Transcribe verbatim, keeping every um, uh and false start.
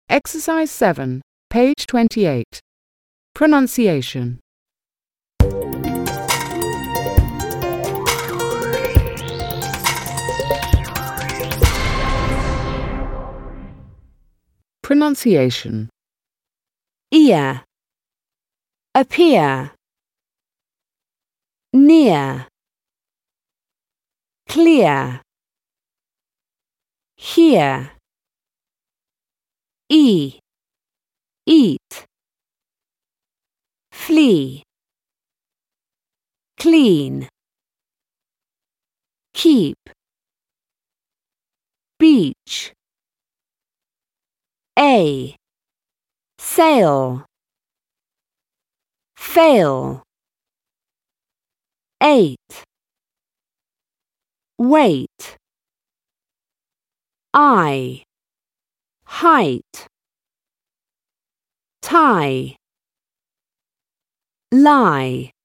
Exercise seven, page twenty-eight. Pronunciation. Pronunciation. Ear, appear, near, clear, hear, e, eat, flee, clean, keep, beach, a, sail, fail, eight, wait, eye, height, tie, lie.